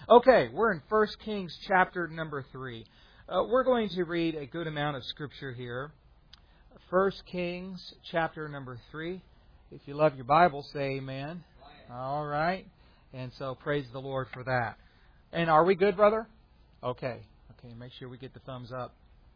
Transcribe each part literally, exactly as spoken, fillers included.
Okay, we're in First Kings chapter number three. Uh, we're going to read a good amount of Scripture here. First Kings chapter number three. If you love your Bible, say amen. All right. And so praise the Lord for that. And are we good, brother? Okay. Okay, make sure we get the thumbs up.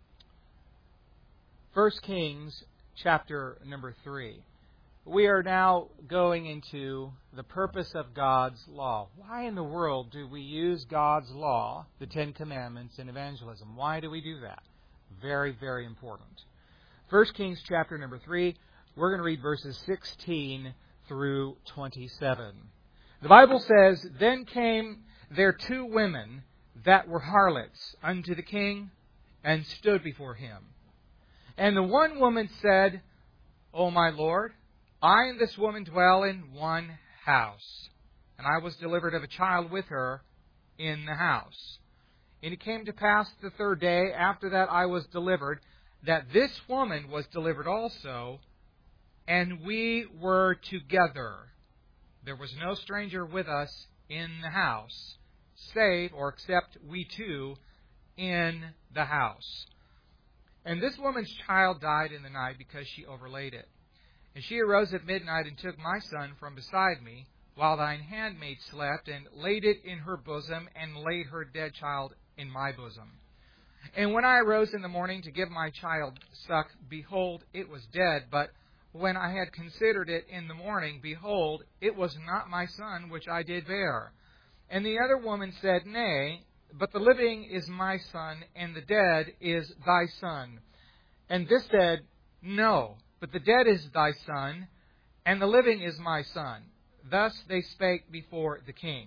First Kings chapter number three. We are now going into the purpose of God's law. Why in the world do we use God's law, the Ten Commandments, in evangelism? Why do we do that? Very, very important. First Kings chapter number three, we're going to read verses sixteen through twenty-seven. The Bible says, Then came there two women that were harlots unto the king, and stood before him. And the one woman said, O my Lord, I and this woman dwell in one house, and I was delivered of a child with her in the house. And it came to pass the third day after that I was delivered, that this woman was delivered also, and we were together. There was no stranger with us in the house, save or except we two in the house. And this woman's child died in the night because she overlaid it. And she arose at midnight and took my son from beside me, while thine handmaid slept, and laid it in her bosom, and laid her dead child in my bosom. And when I arose in the morning to give my child suck, behold, it was dead. But when I had considered it in the morning, behold, it was not my son which I did bear. And the other woman said, Nay, but the living is my son, and the dead is thy son. And this said, No, but the dead is thy son, and the living is my son. Thus they spake before the king.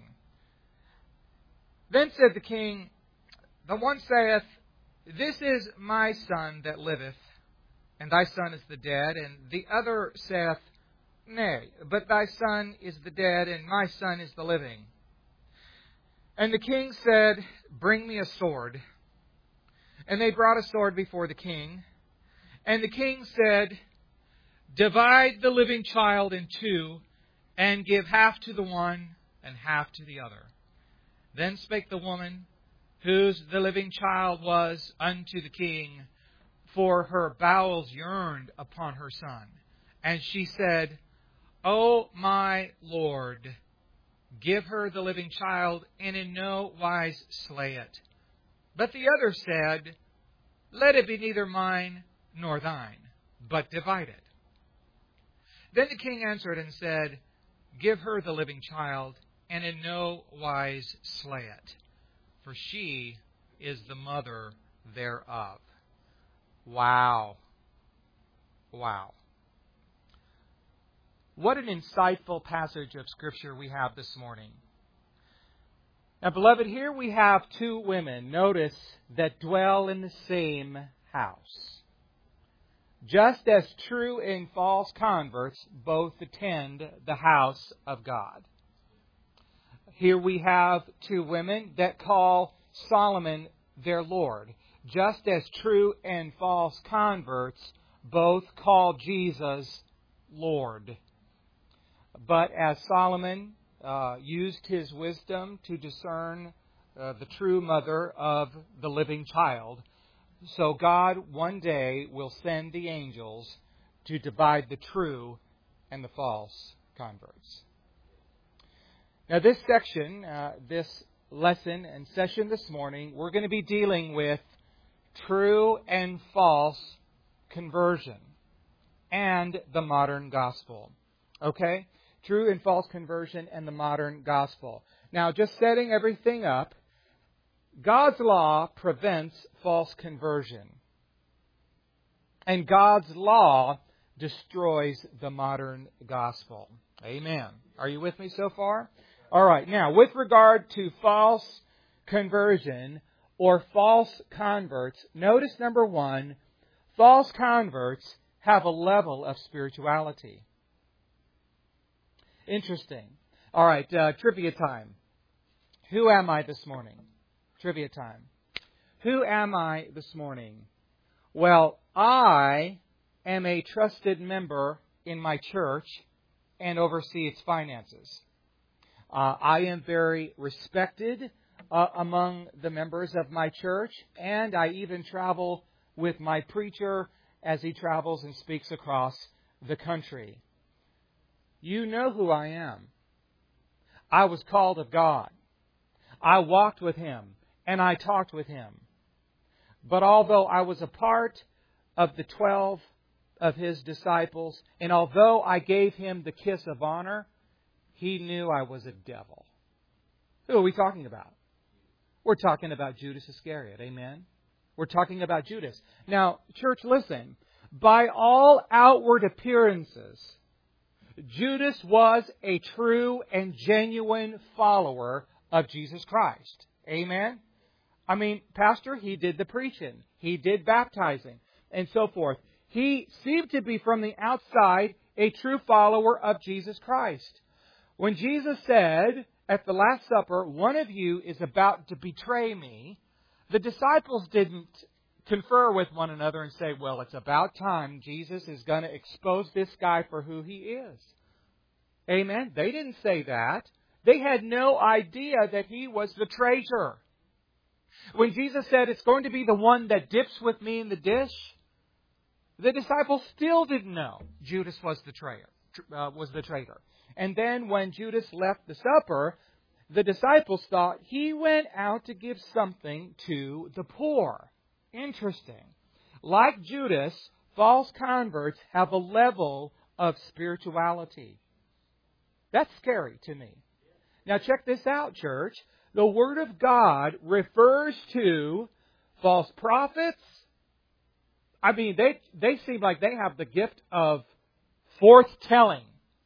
Then said the king, The one saith, This is my son that liveth, and thy son is the dead. And the other saith, Nay, but thy son is the dead, and my son is the living. And the king said, Bring me a sword. And they brought a sword before the king. And the king said, Divide the living child in two, and give half to the one, and half to the other. Then spake the woman, whose the living child was, unto the king, for her bowels yearned upon her son. And she said, O my Lord, give her the living child, and in no wise slay it. But the other said, Let it be neither mine nor thine, but divide it. Then the king answered and said, Give her the living child, and in no wise slay it, for she is the mother thereof. Wow. Wow. What an insightful passage of Scripture we have this morning. Now, beloved, here we have two women, notice, that dwell in the same house. Just as true and false converts both attend the house of God. Here we have two women that call Solomon their Lord. Just as true and false converts both call Jesus Lord. But as Solomon uh, used his wisdom to discern uh, the true mother of the living child, so God one day will send the angels to divide the true and the false converts. Now this section, uh, this lesson and session this morning, we're going to be dealing with true and false conversion and the modern gospel. Okay? True and false conversion and the modern gospel. Now, just setting everything up, God's law prevents false conversion. And God's law destroys the modern gospel. Amen. Are you with me so far? All right. Now, with regard to false conversion or false converts, notice number one, false converts have a level of spirituality. Interesting. All right, uh, trivia time. Who am I this morning? Trivia time. Who am I this morning? Well, I am a trusted member in my church and oversee its finances. Uh, I am very respected uh, among the members of my church, and I even travel with my preacher as he travels and speaks across the country. You know who I am. I was called of God. I walked with Him, and I talked with Him. But although I was a part of the twelve of His disciples, and although I gave Him the kiss of honor, He knew I was a devil. Who are we talking about? We're talking about Judas Iscariot. Amen? We're talking about Judas. Now, church, listen. By all outward appearances, Judas was a true and genuine follower of Jesus Christ. Amen? I mean, Pastor, he did the preaching. He did baptizing and so forth. He seemed to be from the outside a true follower of Jesus Christ. When Jesus said at the Last Supper, one of you is about to betray me, the disciples didn't confer with one another and say, well, it's about time Jesus is going to expose this guy for who he is. Amen? They didn't say that. They had no idea that he was the traitor. When Jesus said, it's going to be the one that dips with me in the dish, the disciples still didn't know Judas was the traitor. Uh, was the traitor. And then when Judas left the supper, the disciples thought he went out to give something to the poor. Interesting. Like Judas, false converts have a level of spirituality. That's scary to me. Now check this out, church. The Word of God refers to false prophets. I mean, they they seem like they have the gift of forth-telling.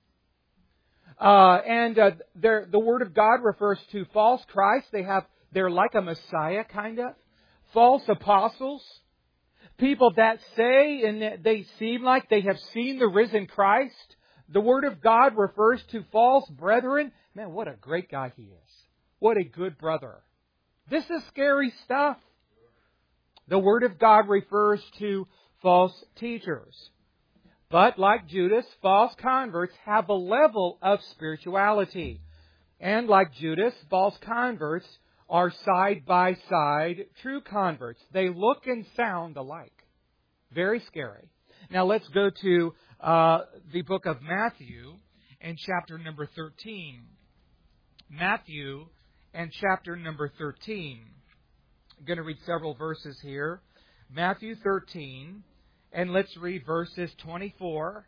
Uh, and uh, the Word of God refers to false Christ. They have, they're like a Messiah, kind of. False apostles. People that say and they seem like they have seen the risen Christ. The Word of God refers to false brethren. Man, what a great guy he is. What a good brother. This is scary stuff. The Word of God refers to false teachers. But like Judas, false converts have a level of spirituality. And like Judas, false converts are side-by-side true converts. They look and sound alike. Very scary. Now let's go to uh, the book of Matthew and chapter number thirteen. Matthew and chapter number thirteen. I'm going to read several verses here. Matthew thirteen, and let's read verses twenty-four.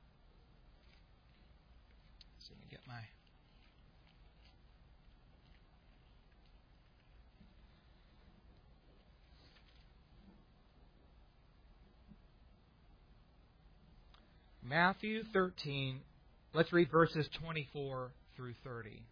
Let's see, let me get my... Matthew thirteen, let's read verses twenty-four through thirty.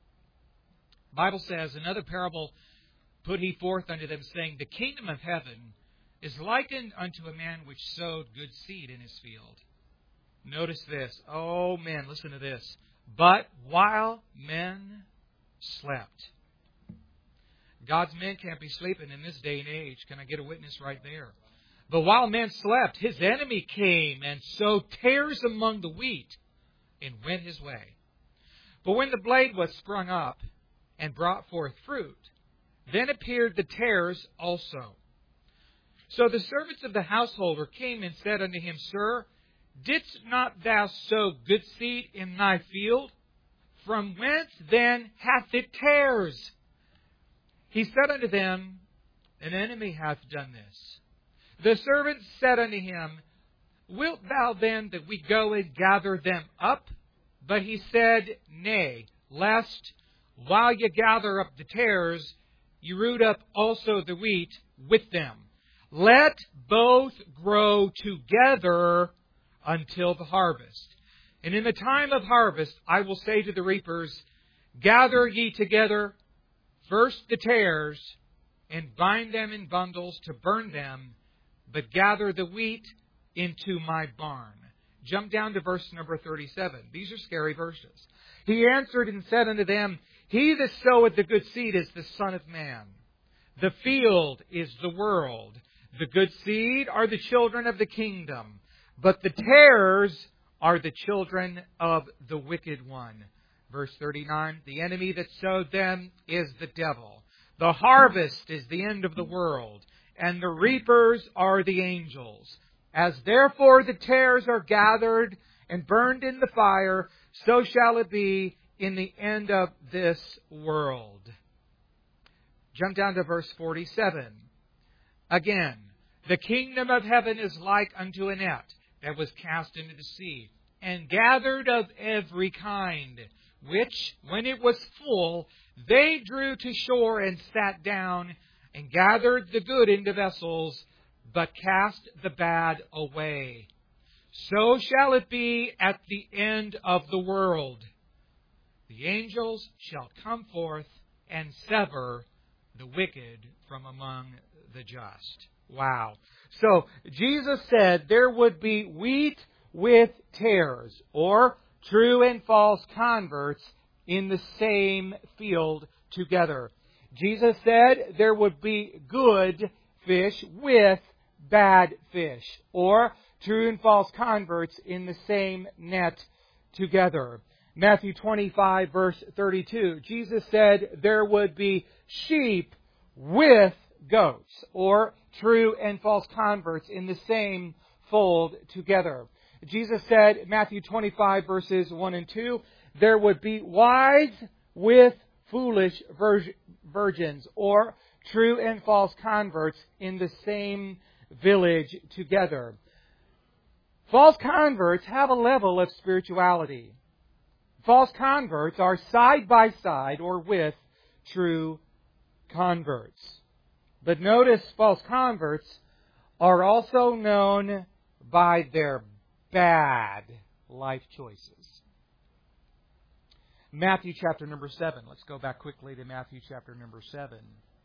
The Bible says, another parable put he forth unto them, saying, the kingdom of heaven is likened unto a man which sowed good seed in his field. Notice this. Oh, man, listen to this. But while men slept. God's men can't be sleeping in this day and age. Can I get a witness right there? But while men slept, his enemy came and sowed tares among the wheat and went his way. But when the blade was sprung up and brought forth fruit, then appeared the tares also. So the servants of the householder came and said unto him, Sir, didst not thou sow good seed in thy field? From whence then hath it tares? He said unto them, An enemy hath done this. The servants said unto him, Wilt thou then that we go and gather them up? But he said, Nay, lest while ye gather up the tares, ye root up also the wheat with them. Let both grow together until the harvest. And in the time of harvest, I will say to the reapers, Gather ye together first the tares, and bind them in bundles to burn them, but gather the wheat into my barn. Jump down to verse number thirty-seven. These are scary verses. He answered and said unto them, He that soweth the good seed is the Son of Man. The field is the world. The good seed are the children of the kingdom, but the tares are the children of the wicked one. Verse thirty-nine, the enemy that sowed them is the devil. The harvest is the end of the world, and the reapers are the angels. As therefore the tares are gathered and burned in the fire, so shall it be in the end of this world. Jump down to verse forty-seven. Again, the kingdom of heaven is like unto a net that was cast into the sea, and gathered of every kind, which, when it was full, they drew to shore and sat down, and gathered the good into vessels, but cast the bad away. So shall it be at the end of the world. The angels shall come forth and sever the wicked from among the just. Wow. So Jesus said there would be wheat with tares, or true and false converts in the same field together. Jesus said there would be good fish with bad fish, or true and false converts in the same net together. Matthew twenty-five, verse thirty-two, Jesus said there would be sheep with goats, or true and false converts in the same fold together. Jesus said, Matthew twenty-five, verses one and two, there would be wise with foolish virgins, or true and false converts in the same village together. False converts have a level of spirituality. False converts are side by side or with true converts. But notice false converts are also known by their bad life choices. Matthew chapter number seven. Let's go back quickly to Matthew chapter number seven.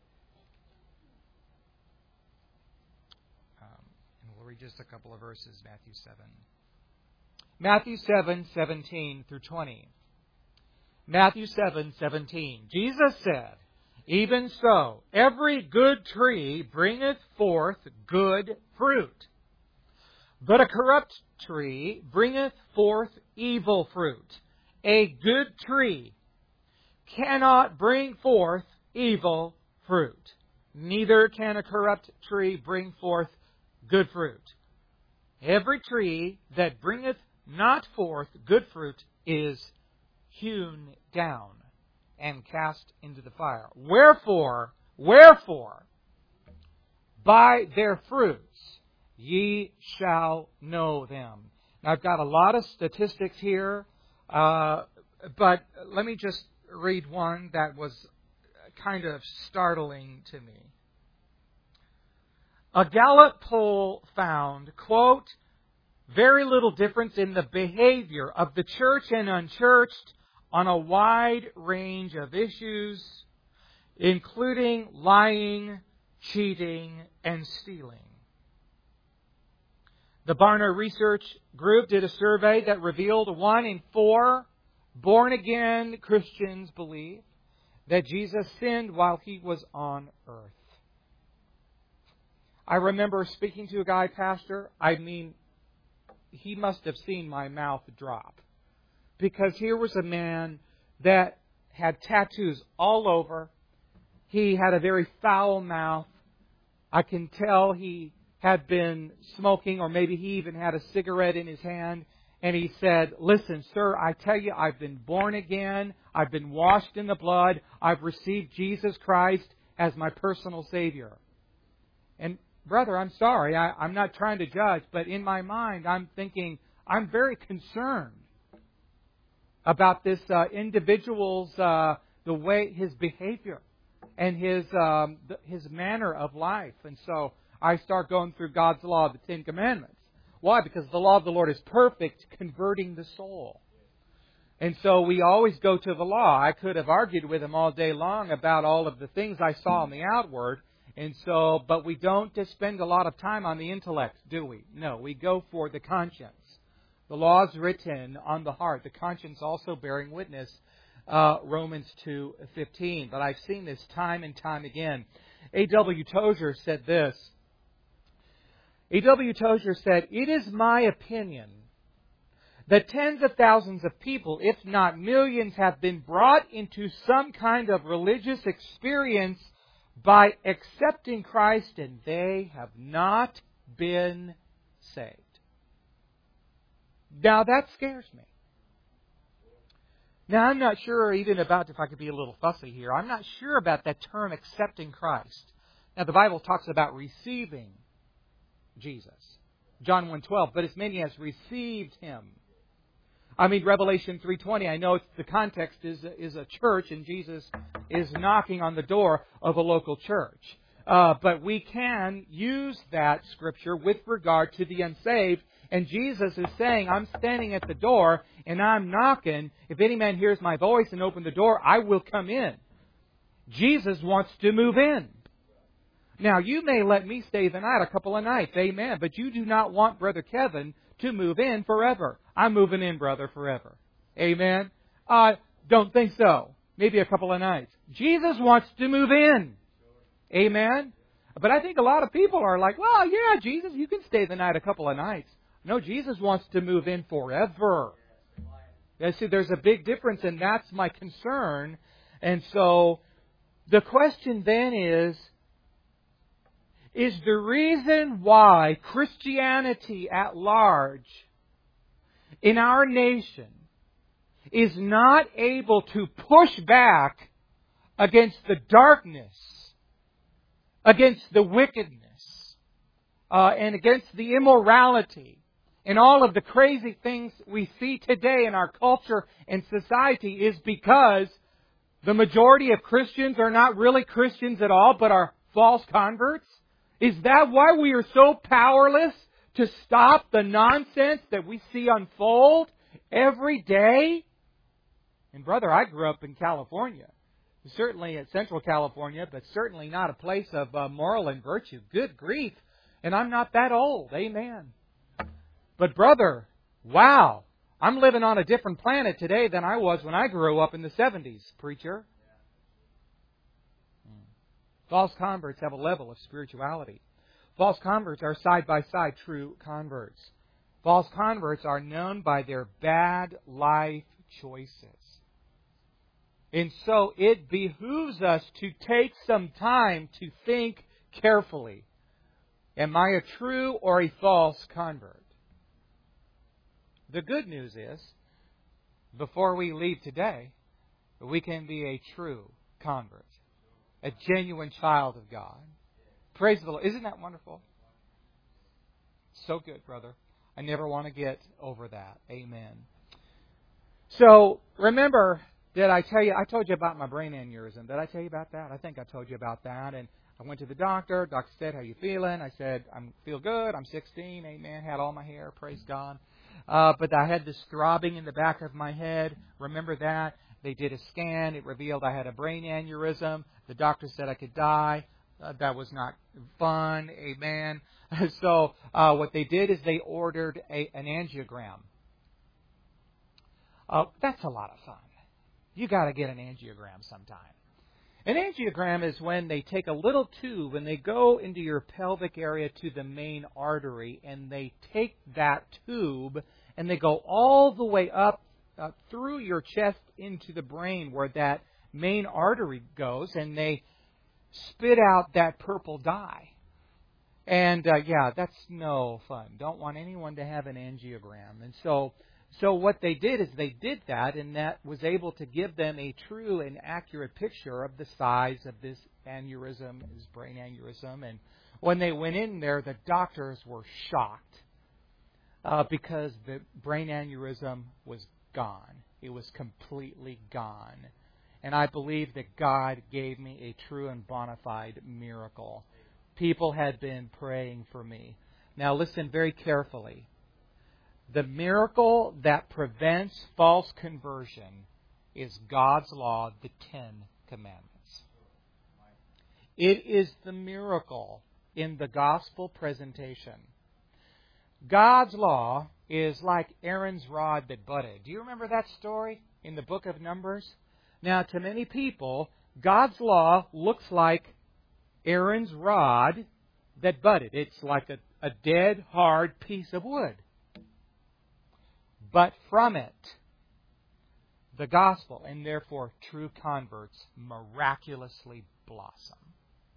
Um, and we'll read just a couple of verses, Matthew seven. Matthew seven, seventeen through twenty. Matthew seven, seventeen. Jesus said, even so, every good tree bringeth forth good fruit, but a corrupt tree bringeth forth evil fruit. A good tree cannot bring forth evil fruit. Neither can a corrupt tree bring forth good fruit. Every tree that bringeth not forth good fruit is hewn down and cast into the fire. Wherefore, wherefore, by their fruits ye shall know them. Now, I've got a lot of statistics here, uh, but let me just read one that was kind of startling to me. A Gallup poll found, quote, very little difference in the behavior of the church and unchurched on a wide range of issues, including lying, cheating, and stealing. The Barna Research Group did a survey that revealed one in four born-again Christians believe that Jesus sinned while He was on earth. I remember speaking to a guy pastor. I mean, he must have seen my mouth drop. Because here was a man that had tattoos all over. He had a very foul mouth. I can tell he had been smoking, or maybe he even had a cigarette in his hand. And he said, listen, sir, I tell you, I've been born again. I've been washed in the blood. I've received Jesus Christ as my personal Savior. And brother, I'm sorry. I, I'm not trying to judge, but in my mind, I'm thinking, I'm very concerned about this uh, individual's, uh, the way, his behavior and his um, the, his manner of life. And so I start going through God's law of the Ten Commandments. Why? Because the law of the Lord is perfect, converting the soul. And so we always go to the law. I could have argued with him all day long about all of the things I saw on the outward. And so, but we don't just spend a lot of time on the intellect, do we? No, we go for the conscience. The law is written on the heart. The conscience also bearing witness, uh, Romans two fifteen. But I've seen this time and time again. A W Tozer said this. A W Tozer said, it is my opinion that tens of thousands of people, if not millions, have been brought into some kind of religious experience by accepting Christ, and they have not been saved. Now that scares me. Now I'm not sure even about, if I could be a little fussy here, I'm not sure about that term accepting Christ. Now the Bible talks about receiving Jesus. John one twelve, but as many as received Him. I mean, Revelation three twenty, I know the context is, is a church and Jesus is knocking on the door of a local church. Uh, but we can use that Scripture with regard to the unsaved. And Jesus is saying, I'm standing at the door and I'm knocking. If any man hears my voice and open the door, I will come in. Jesus wants to move in. Now, you may let me stay the night a couple of nights, amen, but you do not want Brother Kevin to move in forever. I'm moving in, brother, forever. Amen? Uh, don't think so. Maybe a couple of nights. Jesus wants to move in. Amen? But I think a lot of people are like, well, yeah, Jesus, you can stay the night a couple of nights. No, Jesus wants to move in forever. You see, there's a big difference, and that's my concern. And so, the question then is, is the reason why Christianity at large in our nation is not able to push back against the darkness, against the wickedness, uh, and against the immorality, and all of the crazy things we see today in our culture and society, is because the majority of Christians are not really Christians at all, but are false converts? Is that why we are so powerless to stop the nonsense that we see unfold every day? And brother, I grew up in California. Certainly in Central California, but certainly not a place of uh, moral and virtue. Good grief. And I'm not that old. Amen. But brother, wow. I'm living on a different planet today than I was when I grew up in the seventies, preacher. False converts have a level of spirituality. False converts are side-by-side true converts. False converts are known by their bad life choices. And so it behooves us to take some time to think carefully. Am I a true or a false convert? The good news is, before we leave today, we can be a true convert. A genuine child of God. Praise the Lord. Isn't that wonderful? So good, brother. I never want to get over that. Amen. So, remember, did I tell you, I told you about my brain aneurysm. Did I tell you about that? I think I told you about that. And I went to the doctor. Doctor said, how you feeling? I said, I feel good. I'm sixteen. Amen. Had all my hair. Praise God. Uh, but I had this throbbing in the back of my head. Remember that? They did a scan. It revealed I had a brain aneurysm. The doctor said I could die. Uh, that was not fun. Amen. So uh, what they did is they ordered a, an angiogram. Uh, that's a lot of fun. You got to get an angiogram sometime. An angiogram is when they take a little tube and they go into your pelvic area to the main artery, and they take that tube and they go all the way up Uh, through your chest into the brain where that main artery goes, and they spit out that purple dye. And uh, yeah, that's no fun. Don't want anyone to have an angiogram. And so, so what they did is they did that, and that was able to give them a true and accurate picture of the size of this aneurysm, this brain aneurysm. And when they went in there, the doctors were shocked uh, because the brain aneurysm was gone. It was completely gone. And I believe that God gave me a true and bona fide miracle. People had been praying for me. Now listen very carefully. The miracle that prevents false conversion is God's law, the Ten Commandments. It is the miracle in the gospel presentation. God's law is like Aaron's rod that budded. Do you remember that story in the book of Numbers? Now, to many people, God's law looks like Aaron's rod that budded. It's like a, a dead, hard piece of wood. But from it, the gospel, and therefore true converts, miraculously blossom.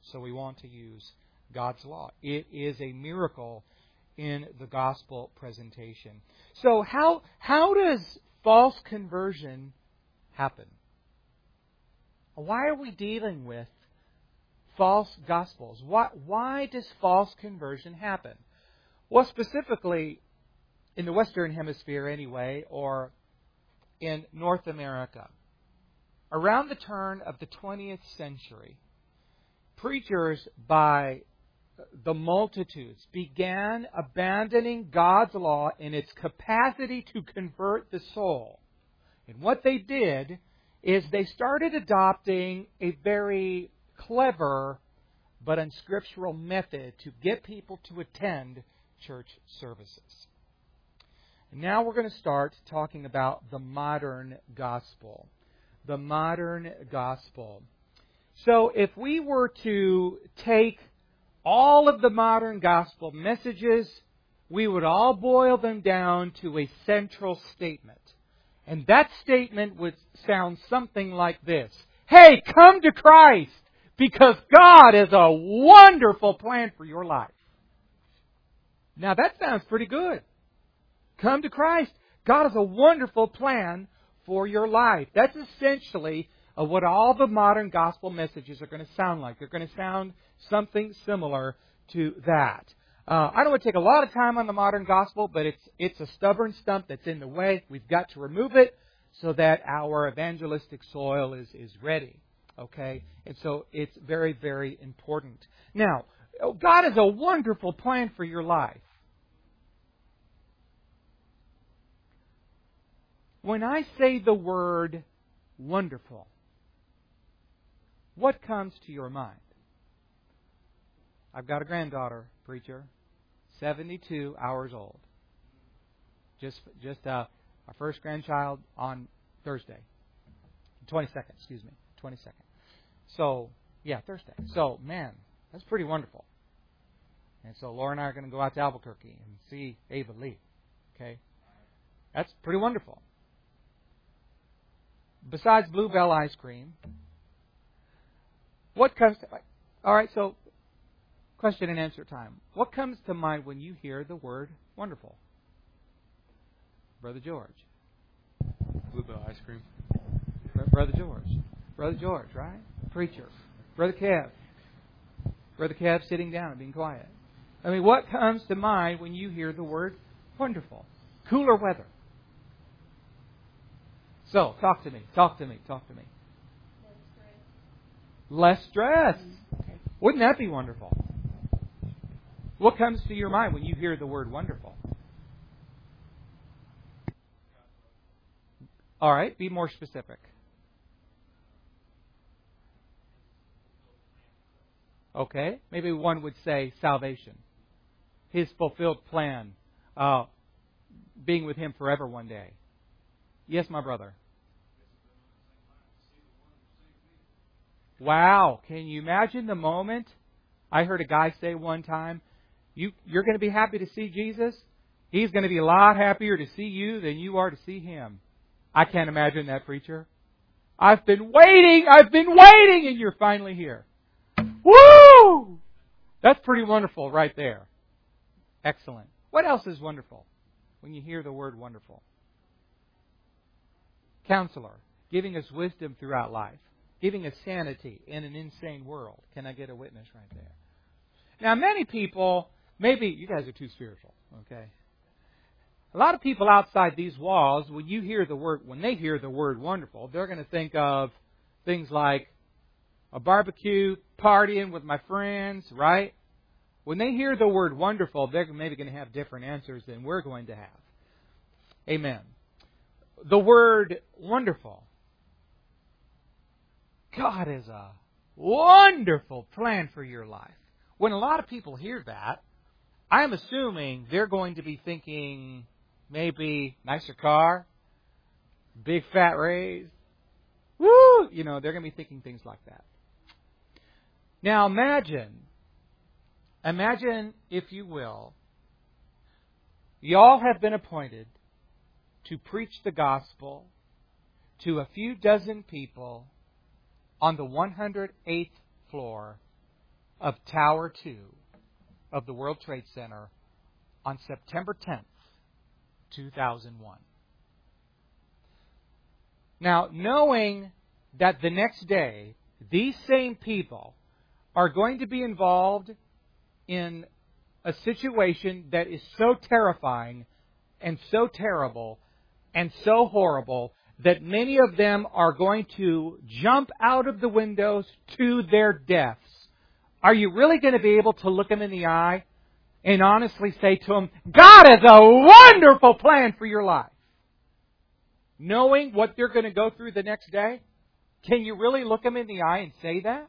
So we want to use God's law. It is a miracle in the gospel presentation. So how how does false conversion happen? Why are we dealing with false gospels? Why, why does false conversion happen? Well, specifically in the Western Hemisphere anyway, or in North America. Around the turn of the twentieth century, preachers by the multitudes began abandoning God's law in its capacity to convert the soul. And what they did is they started adopting a very clever but unscriptural method to get people to attend church services. And now we're going to start talking about the modern gospel. The modern gospel. So if we were to take all of the modern gospel messages, we would all boil them down to a central statement. And that statement would sound something like this. Hey, come to Christ because God has a wonderful plan for your life. Now that sounds pretty good. Come to Christ. God has a wonderful plan for your life. That's essentially uh, what all the modern gospel messages are going to sound like. They're going to sound something similar to that. Uh, I don't want to take a lot of time on the modern gospel, but it's it's a stubborn stump that's in the way. We've got to remove it so that our evangelistic soil is, is ready. Okay? And so it's very, very important. Now, God has a wonderful plan for your life. When I say the word wonderful, what comes to your mind? I've got a granddaughter, preacher, seventy-two hours old. Just just uh, our first grandchild on Thursday. twenty-second, excuse me. twenty-second. So, yeah, Thursday. So, man, that's pretty wonderful. And so Laura and I are going to go out to Albuquerque and see Ava Lee. Okay? That's pretty wonderful. Besides Bluebell ice cream, what comes to... All right, so question and answer time. What comes to mind when you hear the word wonderful? Brother George. Bluebell ice cream. Brother George. Brother George, right? Preacher. Brother Kev. Brother Kev sitting down and being quiet. I mean, what comes to mind when you hear the word wonderful? Cooler weather. So, talk to me, talk to me, talk to me. Less stress. Less stress. Okay. Wouldn't that be wonderful? What comes to your mind when you hear the word wonderful? All right, be more specific. Okay, maybe one would say salvation. His fulfilled plan. Uh, being with Him forever one day. Yes, my brother. Wow. Can you imagine the moment? I heard a guy say one time, you, you're going to be happy to see Jesus? He's going to be a lot happier to see you than you are to see Him. I can't imagine that, preacher. I've been waiting, I've been waiting, and you're finally here. Woo! That's pretty wonderful right there. Excellent. What else is wonderful when you hear the word wonderful? Counselor, giving us wisdom throughout life, giving us sanity in an insane world. Can I get a witness right there? Now, many people, maybe you guys are too spiritual, okay? A lot of people outside these walls, when you hear the word, when they hear the word wonderful, they're going to think of things like a barbecue, partying with my friends, right? When they hear the word wonderful, they're maybe going to have different answers than we're going to have. Amen. The word wonderful. God has a wonderful plan for your life. When a lot of people hear that, I'm assuming they're going to be thinking maybe nicer car, big fat raise. Woo! You know, they're going to be thinking things like that. Now imagine, imagine, if you will, y'all have been appointed to preach the gospel to a few dozen people on the one hundred eighth floor of Tower two of the World Trade Center on September tenth, two thousand one. Now, knowing that the next day, these same people are going to be involved in a situation that is so terrifying and so terrible and so horrible that many of them are going to jump out of the windows to their deaths. Are you really going to be able to look them in the eye and honestly say to them, God has a wonderful plan for your life? Knowing what they're going to go through the next day, can you really look them in the eye and say that?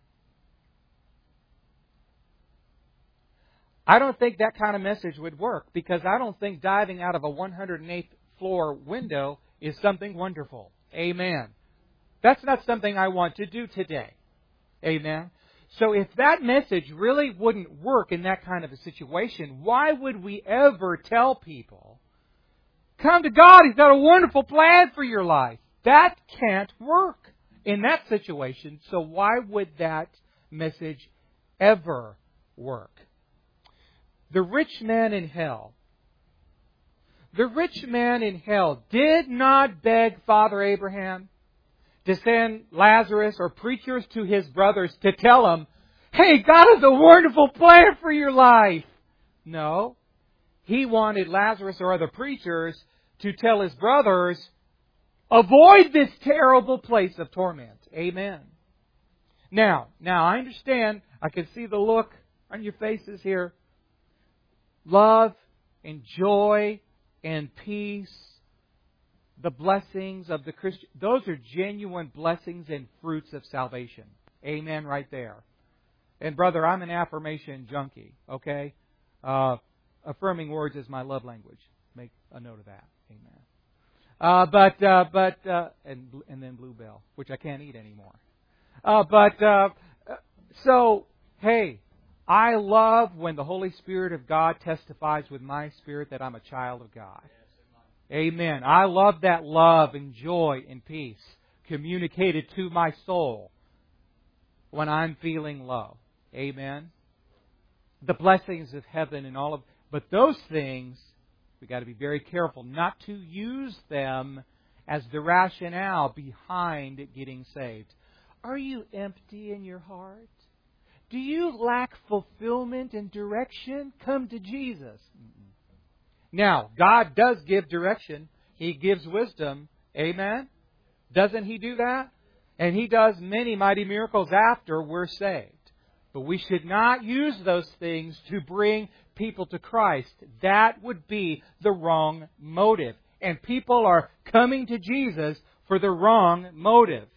I don't think that kind of message would work, because I don't think diving out of a one hundred eighth floor window is something wonderful. Amen. That's not something I want to do today. Amen. So if that message really wouldn't work in that kind of a situation, why would we ever tell people, come to God, He's got a wonderful plan for your life? That can't work in that situation. So why would that message ever work? The rich man in hell. The rich man in hell did not beg Father Abraham to send Lazarus or preachers to his brothers to tell him, hey, God has a wonderful plan for your life. No. He wanted Lazarus or other preachers to tell his brothers, avoid this terrible place of torment. Amen. Now, now I understand. I can see the look on your faces here. Love and joy and peace, the blessings of the Christian, those are genuine blessings and fruits of salvation. Amen, right there. And brother, I'm an affirmation junkie, okay? Uh, affirming words is my love language. Make a note of that. Amen. Uh, but, uh, but, uh, and, and then Bluebell, which I can't eat anymore. Uh, but, uh, so, hey, I love when the Holy Spirit of God testifies with my spirit that I'm a child of God. Amen. I love that love and joy and peace communicated to my soul when I'm feeling low. Amen. The blessings of heaven and all of, but those things, we've got to be very careful not to use them as the rationale behind getting saved. Are you empty in your heart? Do you lack fulfillment and direction? Come to Jesus. Now, God does give direction. He gives wisdom. Amen? Doesn't He do that? And He does many mighty miracles after we're saved. But we should not use those things to bring people to Christ. That would be the wrong motive. And people are coming to Jesus for the wrong motive.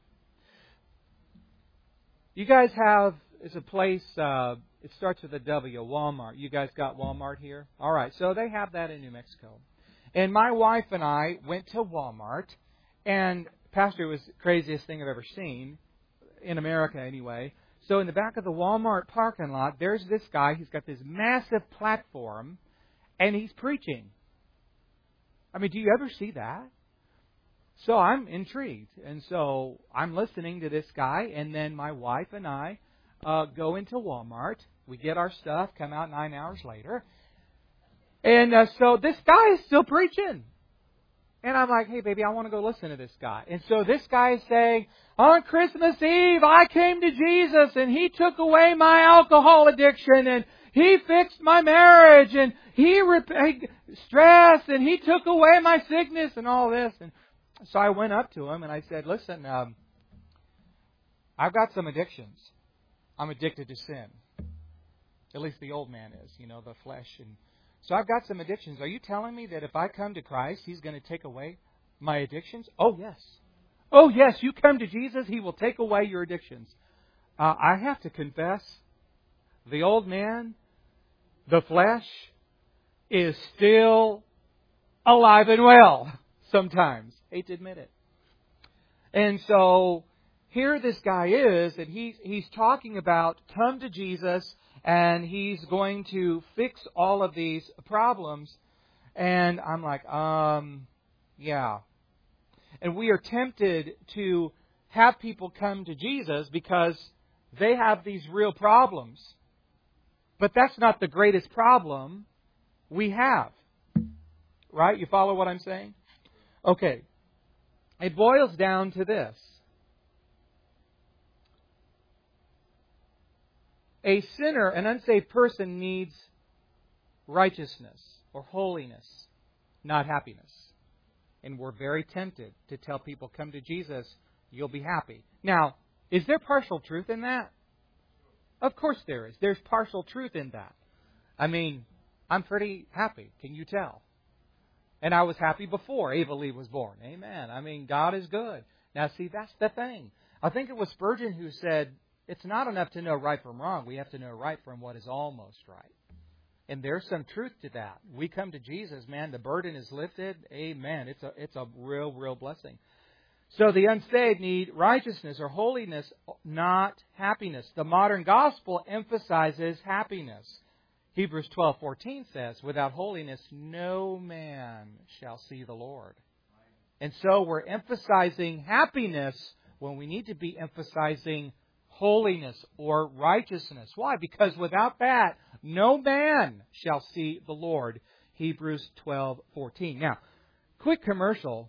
You guys have... It's a place, uh, it starts with a W, Walmart. You guys got Walmart here? All right, so they have that in New Mexico. And my wife and I went to Walmart, and Pastor, it was the craziest thing I've ever seen, in America anyway. So in the back of the Walmart parking lot, there's this guy. He's got this massive platform, and he's preaching. I mean, do you ever see that? So I'm intrigued. And so I'm listening to this guy, and then my wife and I Uh, go into Walmart. We get our stuff, come out nine hours later. And uh, so this guy is still preaching. And I'm like, hey, baby, I want to go listen to this guy. And so this guy is saying, on Christmas Eve, I came to Jesus, and He took away my alcohol addiction, and He fixed my marriage, and He rep- stress, and He took away my sickness, and all this. And so I went up to him, and I said, listen, um, I've got some addictions. I'm addicted to sin. At least the old man is, you know, the flesh. And so I've got some addictions. Are you telling me that if I come to Christ, He's going to take away my addictions? Oh, yes. Oh, yes, you come to Jesus, He will take away your addictions. Uh, I have to confess, the old man, the flesh, is still alive and well sometimes. Hate to admit it. And so here this guy is, and he's, he's talking about come to Jesus, and He's going to fix all of these problems. And I'm like, um, yeah. And we are tempted to have people come to Jesus because They have these real problems. But that's not the greatest problem we have. Right? You follow what I'm saying? Okay. It boils down to this. A sinner, an unsaved person, needs righteousness or holiness, not happiness. And we're very tempted to tell people, come to Jesus, you'll be happy. Now, is there partial truth in that? Of course there is. There's partial truth in that. I mean, I'm pretty happy. Can you tell? And I was happy before Ava Lee was born. Amen. I mean, God is good. Now, see, that's the thing. I think it was Spurgeon who said, it's not enough to know right from wrong. We have to know right from what is almost right. And there's some truth to that. We come to Jesus, man, the burden is lifted. Amen. It's a, it's a real, real blessing. So the unsaved need righteousness or holiness, not happiness. The modern gospel emphasizes happiness. Hebrews twelve fourteen says, without holiness, no man shall see the Lord. And so we're emphasizing happiness when we need to be emphasizing holiness or righteousness. Why? Because without that, no man shall see the Lord. Hebrews twelve fourteen. Now, quick commercial.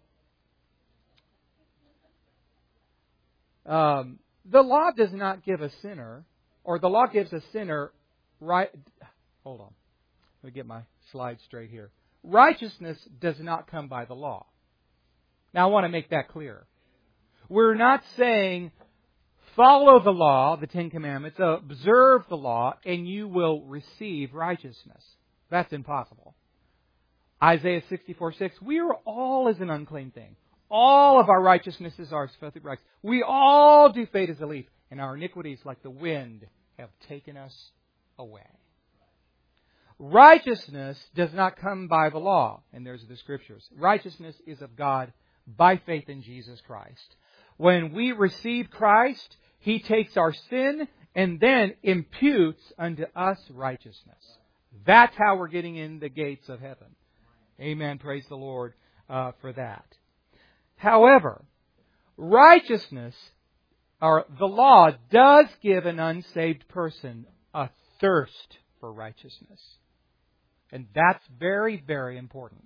Um, the law does not give a sinner, or the law gives a sinner right. Hold on. Let me get my slide straight here. Righteousness does not come by the law. Now, I want to make that clear. We're not saying follow the law, the Ten Commandments, observe the law, and you will receive righteousness. That's impossible. Isaiah sixty-four six, we are all as an unclean thing. All of our righteousnesses are as filthy rags. We all do fade as a leaf, and our iniquities, like the wind, have taken us away. Righteousness does not come by the law, and there's the Scriptures. Righteousness is of God by faith in Jesus Christ. When we receive Christ, He takes our sin and then imputes unto us righteousness. That's how we're getting in the gates of heaven. Amen. Praise the Lord uh, for that. However, righteousness, or the law, does give an unsaved person a thirst for righteousness. And that's very, very important.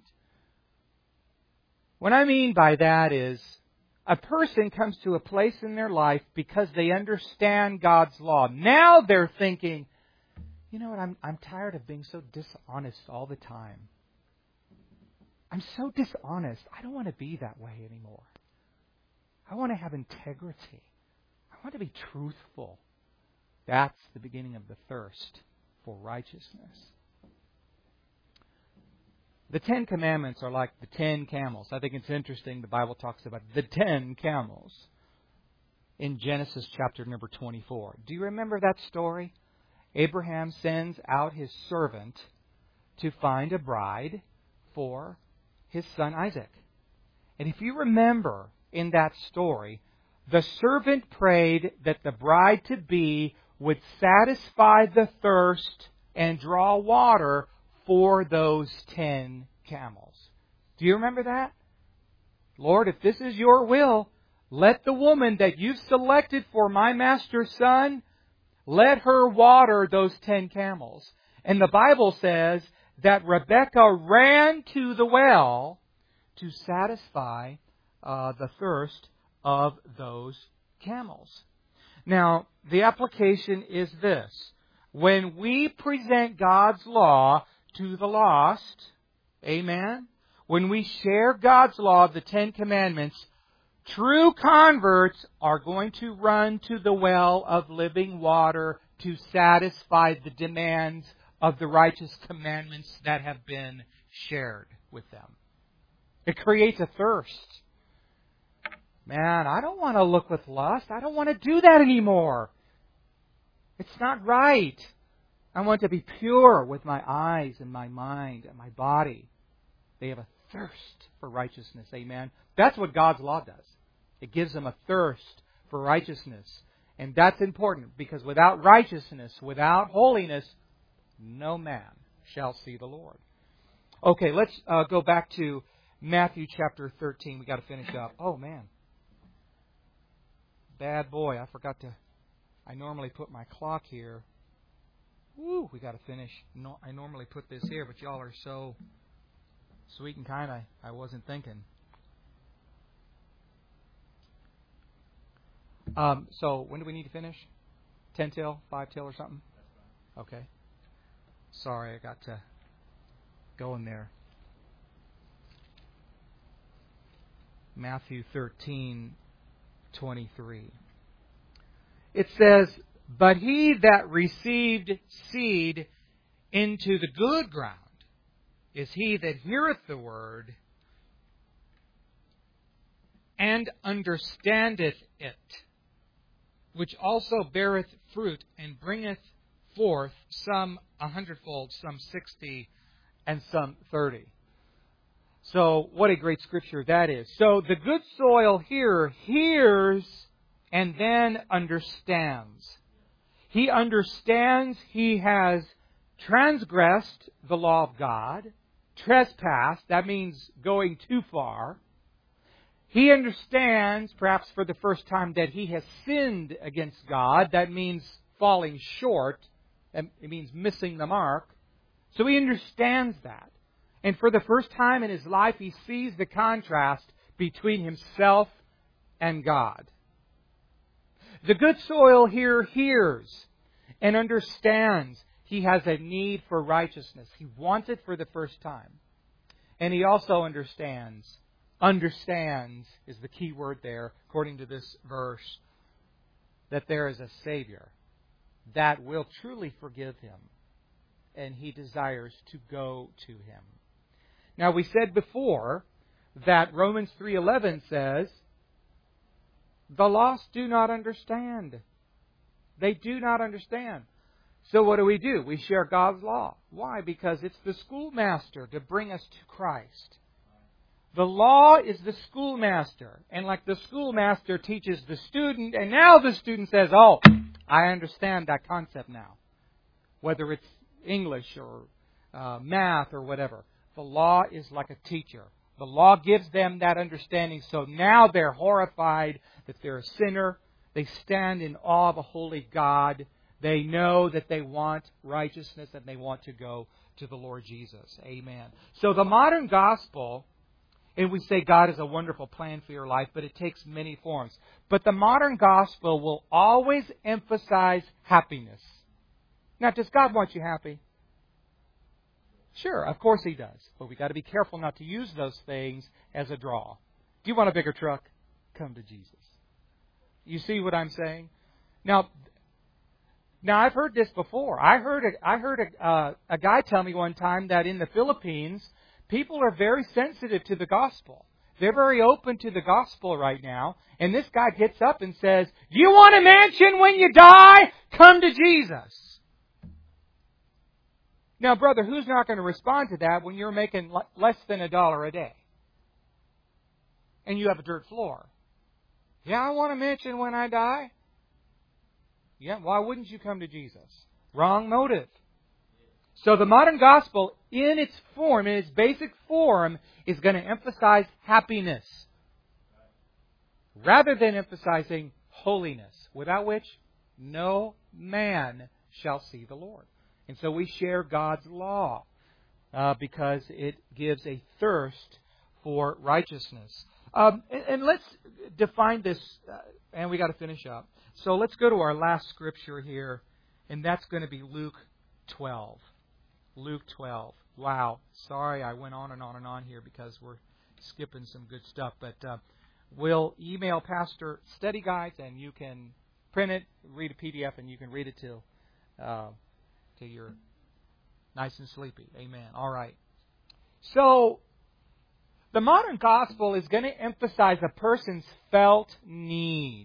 What I mean by that is, a person comes to a place in their life because they understand God's law. Now they're thinking, you know what, I'm, I'm tired of being so dishonest all the time. I'm so dishonest. I don't want to be that way anymore. I want to have integrity. I want to be truthful. That's the beginning of the thirst for righteousness. The Ten Commandments are like the ten camels. I think it's interesting the Bible talks about the ten camels in Genesis chapter number twenty-four. Do you remember that story? Abraham sends out his servant to find a bride for his son Isaac. And if you remember in that story, the servant prayed that the bride-to-be would satisfy the thirst and draw water for those ten camels. Do you remember that? Lord, if this is your will, let the woman that you've selected for my master's son, let her water those ten camels. And the Bible says that Rebekah ran to the well to satisfy uh, the thirst of those camels. Now, the application is this. When we present God's law to the lost, amen, when we share God's law, the Ten Commandments, true converts are going to run to the well of living water to satisfy the demands of the righteous commandments that have been shared with them. It creates a thirst. Man, I don't want to look with lust. I don't want to do that anymore. It's not right. I want to be pure with my eyes and my mind and my body. They have a thirst for righteousness. Amen. That's what God's law does. It gives them a thirst for righteousness. And that's important because without righteousness, without holiness, no man shall see the Lord. Okay, let's uh, go back to Matthew chapter thirteen. We've got to finish up. Oh, man. Bad boy. I forgot to... I normally put my clock here. Woo, we got to finish. No, I normally put this here, but y'all are so sweet and kind. I, I wasn't thinking. Um, so when do we need to finish? Ten till, five till, or something? Okay. Sorry, I got to go in there. Matthew thirteen twenty-three. It says, "But he that received seed into the good ground is he that heareth the word and understandeth it, which also beareth fruit and bringeth forth some a hundredfold, some sixty, and some thirty." So, what a great scripture that is. So, the good soil here hears and then understands. He understands he has transgressed the law of God, trespassed, that means going too far. He understands, perhaps for the first time, that he has sinned against God. That means falling short. It means missing the mark. So he understands that. And for the first time in his life, he sees the contrast between himself and God. The good soil here hears and understands he has a need for righteousness. He wants it for the first time. And he also understands, understands is the key word there, according to this verse, that there is a Savior that will truly forgive him. And he desires to go to him. Now, we said before that Romans three eleven says, the lost do not understand. They do not understand. So what do we do? We share God's law. Why? Because it's the schoolmaster to bring us to Christ. The law is the schoolmaster. And like the schoolmaster teaches the student, and now the student says, oh, I understand that concept now. Whether it's English or uh, math or whatever. The law is like a teacher. The law gives them that understanding. So now they're horrified that they're a sinner. They stand in awe of a holy God. They know that they want righteousness and they want to go to the Lord Jesus. Amen. So the modern gospel, and we say God has a wonderful plan for your life, but it takes many forms. But the modern gospel will always emphasize happiness. Now, does God want you happy? Sure, of course He does. But we've got to be careful not to use those things as a draw. Do you want a bigger truck? Come to Jesus. You see what I'm saying? Now, now I've heard this before. I heard a, I heard a, uh, a guy tell me one time that in the Philippines, people are very sensitive to the gospel. They're very open to the gospel right now. And this guy gets up and says, "Do you want a mansion when you die? Come to Jesus." Now, brother, who's not going to respond to that when you're making l- less than a dollar a day? And you have a dirt floor. Yeah, I want a mansion when I die. Yeah, why wouldn't you come to Jesus? Wrong motive. So the modern gospel, in its form, in its basic form, is going to emphasize happiness rather than emphasizing holiness, without which no man shall see the Lord. And so we share God's law uh, because it gives a thirst for righteousness. Um, and, and let's define this, uh, and we got to finish up. So let's go to our last scripture here, and that's going to be Luke twelve. Luke twelve. Wow. Sorry I went on and on and on here because we're skipping some good stuff. But uh, we'll email Pastor study guides, and you can print it, read a P D F, and you can read it till, uh, till you're nice and sleepy. Amen. All right. So the modern gospel is going to emphasize a person's felt need.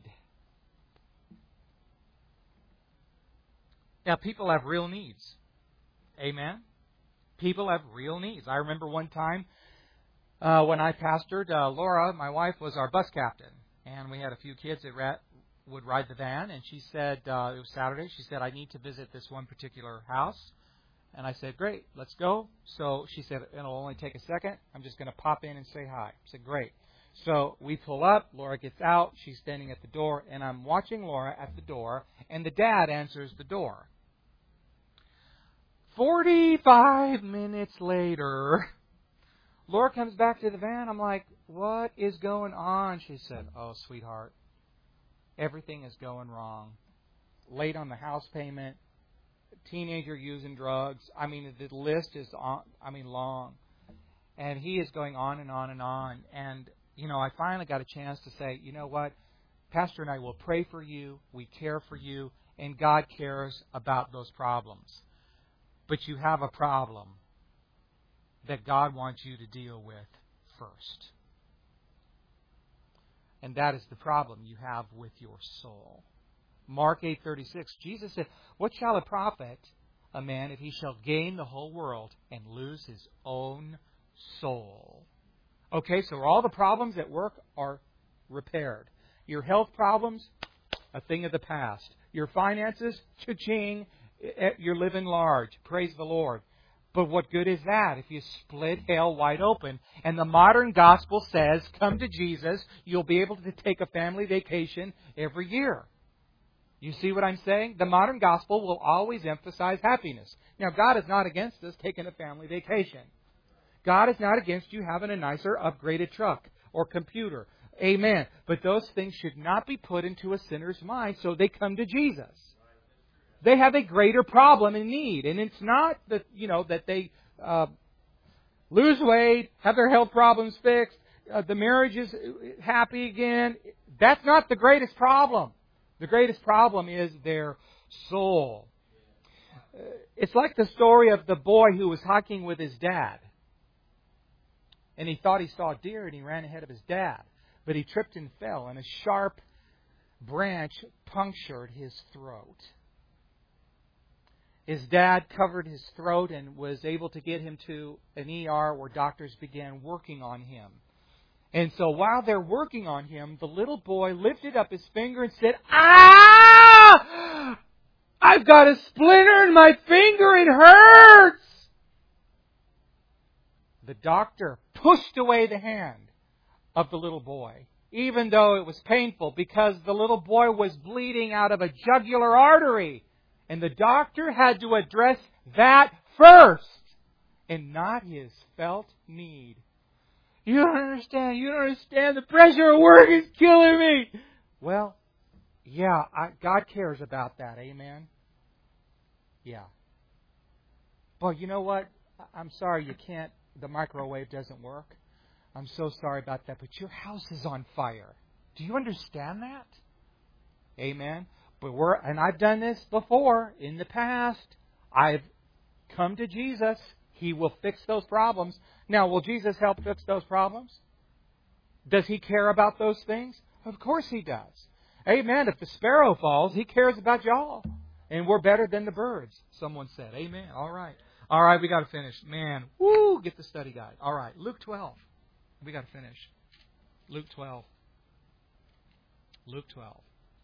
Now, people have real needs. Amen? People have real needs. I remember one time uh, when I pastored, uh, Laura, my wife, was our bus captain. And we had a few kids that ra- would ride the van. And she said, uh, it was Saturday, she said, I need to visit this one particular house. And I said, great, let's go. So she said, it'll only take a second. I'm just going to pop in and say hi. I said, great. So we pull up, Laura gets out, she's standing at the door, and I'm watching Laura at the door, and the dad answers the door. Forty-five minutes later, Laura comes back to the van. I'm like, what is going on? She said, oh, sweetheart, everything is going wrong. Late on the house payment, teenager using drugs. I mean, the list is, on, I mean, long. And he is going on and on and on. And, you know, I finally got a chance to say, you know what? Pastor and I will pray for you. We care for you. And God cares about those problems. But you have a problem that God wants you to deal with first. And that is the problem you have with your soul. Mark eight thirty-six, Jesus said, what shall it profit a man if he shall gain the whole world and lose his own soul? Okay, so all the problems at work are repaired. Your health problems, a thing of the past. Your finances, cha-ching, you're living large. Praise the Lord. But what good is that if you split hell wide open? And the modern gospel says, come to Jesus, you'll be able to take a family vacation every year. You see what I'm saying? The modern gospel will always emphasize happiness. Now, God is not against us taking a family vacation. God is not against you having a nicer, upgraded truck or computer. Amen. But those things should not be put into a sinner's mind, so they come to Jesus. They have a greater problem and need. And it's not that, you know, that they uh, lose weight, have their health problems fixed, uh, the marriage is happy again. That's not the greatest problem. The greatest problem is their soul. Uh, it's like the story of the boy who was hiking with his dad. And he thought he saw a deer and he ran ahead of his dad. But he tripped and fell, and a sharp branch punctured his throat. His dad covered his throat and was able to get him to an E R where doctors began working on him. And so while they're working on him, the little boy lifted up his finger and said, "Ah! I've got a splinter in my finger. It hurts!" The doctor pushed away the hand of the little boy, even though it was painful, because the little boy was bleeding out of a jugular artery. And the doctor had to address that first and not his felt need. You don't understand. You don't understand. The pressure of work is killing me. Well, yeah, I, God cares about that. Amen? Yeah. But you know what? I'm sorry you can't. The microwave doesn't work. I'm so sorry about that. But your house is on fire. Do you understand that? Amen? But we're, and I've done this before in the past. I've come to Jesus. He will fix those problems. Now, will Jesus help fix those problems? Does He care about those things? Of course He does. Amen. If the sparrow falls, He cares about y'all. And we're better than the birds, someone said. Amen. All right. All right, we got to finish. Man, woo, get the study guide. All right, Luke twelve. We got to finish. Luke twelve. Luke twelve.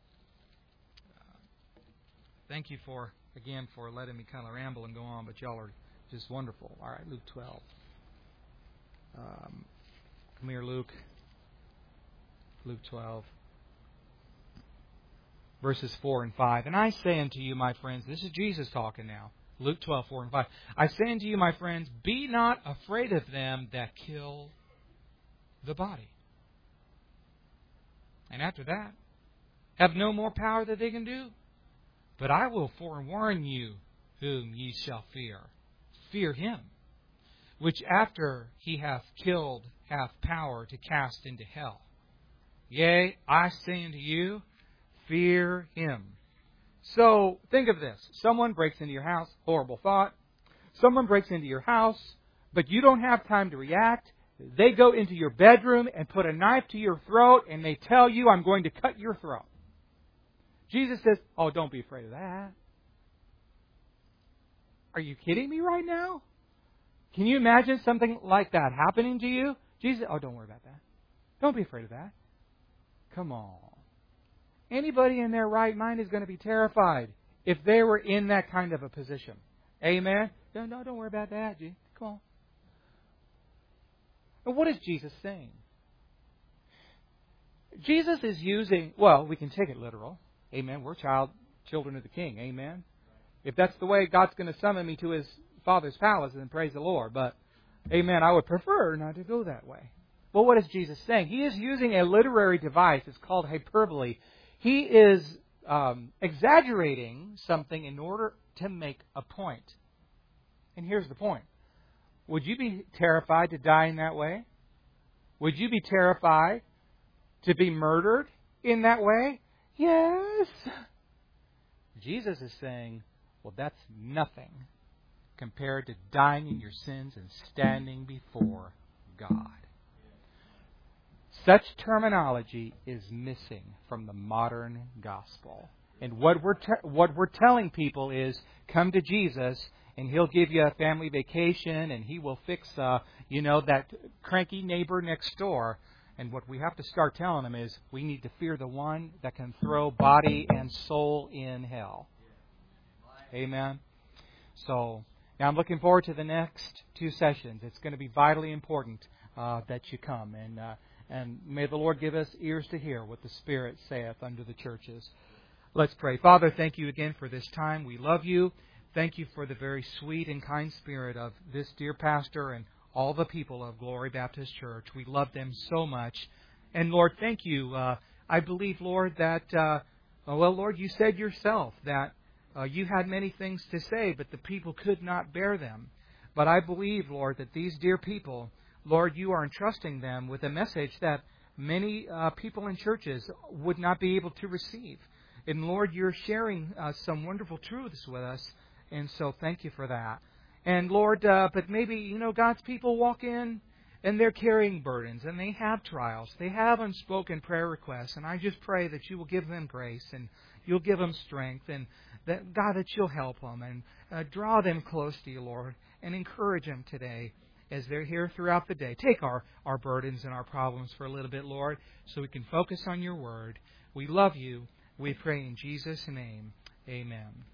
Thank you for, again, for letting me kind of ramble and go on, but y'all are just wonderful. All right, Luke twelve. Um, come here, Luke. Luke twelve. Verses four and five. And I say unto you, my friends, this is Jesus talking now. Luke twelve, four and five. I say unto you, my friends, be not afraid of them that kill the body. And after that, have no more power that they can do. But I will forewarn you whom ye shall fear. Fear him, which after he hath killed hath power to cast into hell. Yea, I say unto you, fear him. So, think of this. Someone breaks into your house. Horrible thought. Someone breaks into your house, but you don't have time to react. They go into your bedroom and put a knife to your throat, and they tell you, I'm going to cut your throat. Jesus says, oh, don't be afraid of that. Are you kidding me right now? Can you imagine something like that happening to you? Jesus, oh, don't worry about that. Don't be afraid of that. Come on. Anybody in their right mind is going to be terrified if they were in that kind of a position. Amen? No, no, don't worry about that. Come on. And what is Jesus saying? Jesus is using, well, we can take it literal. Amen. We're child, children of the King. Amen. If that's the way God's going to summon me to His Father's palace, then praise the Lord. But, amen, I would prefer not to go that way. Well, what is Jesus saying? He is using a literary device. It's called hyperbole. He is um, exaggerating something in order to make a point. And here's the point. Would you be terrified to die in that way? Would you be terrified to be murdered in that way? Yes. Jesus is saying, well, that's nothing compared to dying in your sins and standing before God. Such terminology is missing from the modern gospel. And what we're te- what we're telling people is, come to Jesus and He'll give you a family vacation and He will fix, uh, you know, that cranky neighbor next door. And what we have to start telling them is, we need to fear the one that can throw body and soul in hell. Amen. So, now I'm looking forward to the next two sessions. It's going to be vitally important uh, that you come. And uh, and may the Lord give us ears to hear what the Spirit saith unto the churches. Let's pray. Father, thank you again for this time. We love you. Thank you for the very sweet and kind spirit of this dear pastor and all the people of Glory Baptist Church. We love them so much. And Lord, thank you. Uh, I believe, Lord, that, uh, well, Lord, you said yourself that uh, you had many things to say, but the people could not bear them. But I believe, Lord, that these dear people, Lord, you are entrusting them with a message that many uh, people in churches would not be able to receive. And Lord, you're sharing uh, some wonderful truths with us. And so thank you for that. And Lord, uh, but maybe, you know, God's people walk in and they're carrying burdens and they have trials. They have unspoken prayer requests. And I just pray that you will give them grace and you'll give them strength. And that, God, that you'll help them and uh, draw them close to you, Lord, and encourage them today as they're here throughout the day. Take our, our burdens and our problems for a little bit, Lord, so we can focus on your word. We love you. We pray in Jesus' name. Amen.